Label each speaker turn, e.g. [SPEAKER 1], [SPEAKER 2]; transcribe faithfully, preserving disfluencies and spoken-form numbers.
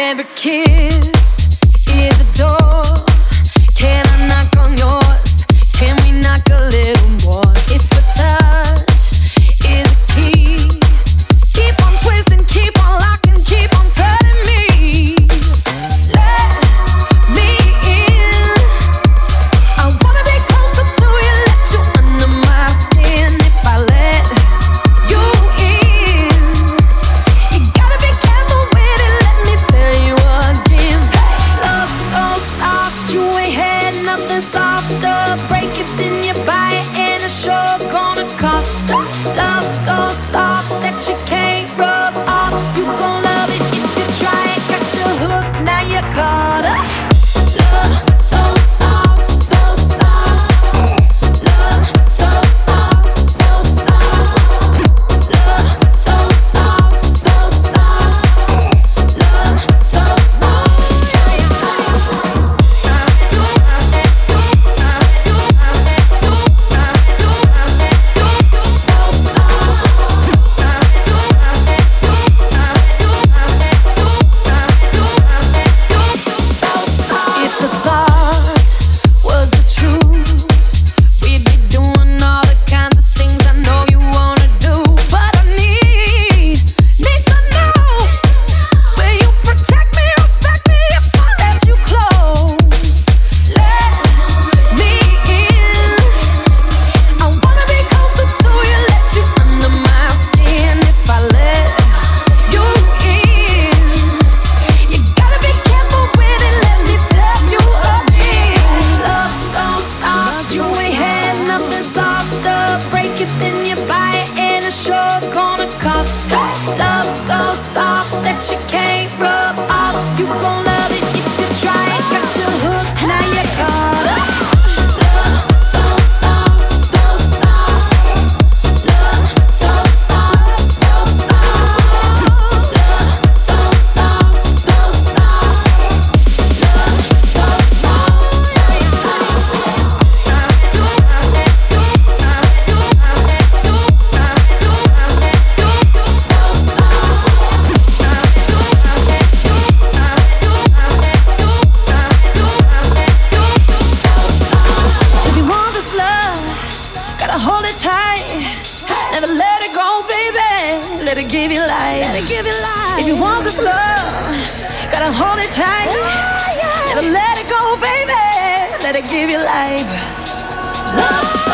[SPEAKER 1] Every kiss is a door. Can I knock on yours? Can we knock a little more? It's the touch is a key. Keep on twisting, keep on locking, keep on turning me. Let me in. I wanna be closer to you, let you under my skin. If I let you in, you gotta be careful with it. Let me tell you again. Love so soft, you ain't had nothing softer. Break it, then you buy it, and it's sure gonna cost. Love so soft that you can't rub off. You gon' love it if you try it. Got your hook, now you're caught up. Love so soft, so soft. Love so soft, so soft. Love so soft, so soft. Love so If the thought was the truth, we'd be doing all the kinds of things I know you wanna do. But I need, need to know, will you protect me, respect me if I let you close? Let me in. I wanna be closer to you, let you under my skin. If I let you in, you gotta be careful with it. Let me tell you again. Love so soft, you ain't had nothing softer. Break it, then you buy it, and it's sure gonna cost. Love so soft that you can't rub off. You gon' love it if you try it. Got your hook, now you're caught up. Love so soft, so soft. Love so soft, so soft. Love so soft, so soft. Love so If you want this love, gotta hold it tight. Never let it go, baby. Let it give you life. Let it give you life. If you want this love, gotta hold it tight. Never let it go, baby. Let it give you life. Love.